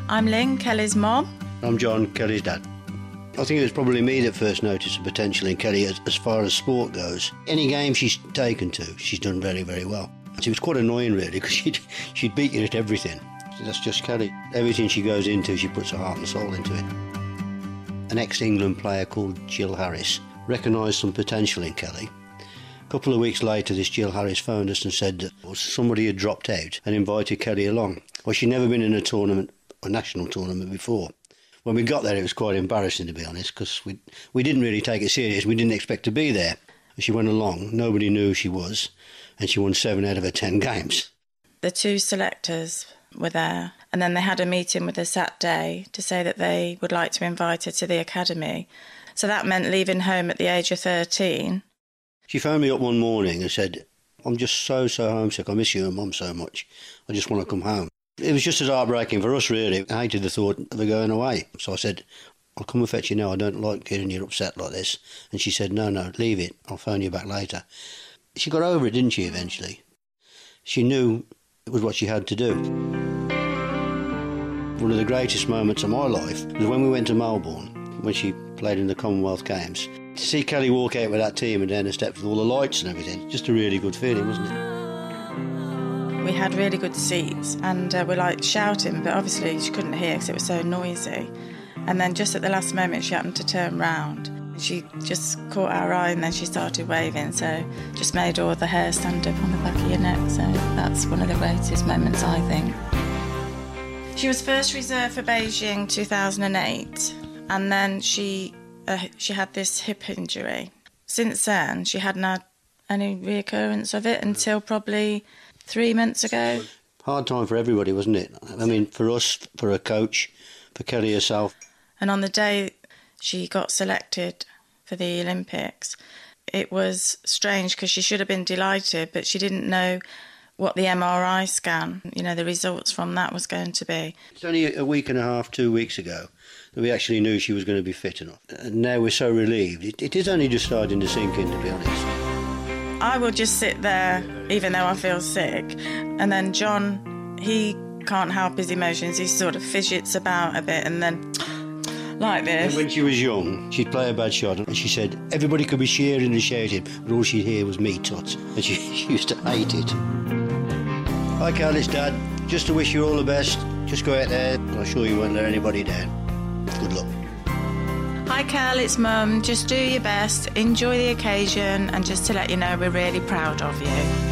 I'm Lynn, Kelly's mom. I'm John, Kelly's dad. I think it was probably me that first noticed the potential in Kelly as far as sport goes. Any game she's taken to, she's done very, very well. It was quite annoying, really, because she'd beat you at everything. That's just Kelly. Everything she goes into, she puts her heart and soul into it. An ex-England player called Jill Harris recognised some potential in Kelly. A couple of weeks later, this Jill Harris phoned us and said that somebody had dropped out and invited Kelly along. Well, she'd never been in a tournament, a national tournament before. When we got there, it was quite embarrassing, to be honest, because we didn't really take it serious. We didn't expect to be there. She went along, nobody knew who she was, and she won 7 out of her 10 games. The 2 selectors were there, and then they had a meeting with us that day to say that they would like to invite her to the academy. So that meant leaving home at the age of 13. She phoned me up one morning and said, I'm just so homesick. I miss you and Mum so much. I just want to come home. It was just as heartbreaking for us, really. I hated the thought of her going away. So I said, I'll come and fetch you now. I don't like hearing you upset like this. And she said, no, leave it. I'll phone you back later. She got over it, didn't she, eventually? She knew it was what she had to do. One of the greatest moments of my life was when we went to Melbourne, when she played in the Commonwealth Games. To see Kelly walk out with that team and down the steps with all the lights and everything, just a really good feeling, wasn't it? We had really good seats and we're like shouting, but obviously she couldn't hear because it was so noisy. And then just at the last moment she happened to turn round. She just caught our eye and then she started waving, so just made all the hair stand up on the back of your neck. So that's one of the greatest moments, I think. She was first reserve for Beijing 2008 and then she had this hip injury. Since then she hadn't had any reoccurrence of it until probably 3 months ago. Hard time for everybody, wasn't it? I mean, for us, for her coach, for Kelly herself. And on the day she got selected for the Olympics, it was strange because she should have been delighted, but she didn't know what the MRI scan, the results from that was going to be. It's only a week and a half, 2 weeks ago, that we actually knew she was going to be fit enough. And now we're so relieved. It is only just starting to sink in, to be honest. I will just sit there, even though I feel sick, and then John, he can't help his emotions. He sort of fidgets about a bit and then like this. And when she was young, she'd play a bad shot and she said everybody could be cheering and shouting, but all she'd hear was me tut, and she used to hate it. Hi Carl, it's Dad. Just to wish you all the best. Just go out there, I'm sure you won't let anybody down. Good luck. Hi Kel, it's Mum. Just do your best, enjoy the occasion, and just to let you know we're really proud of you.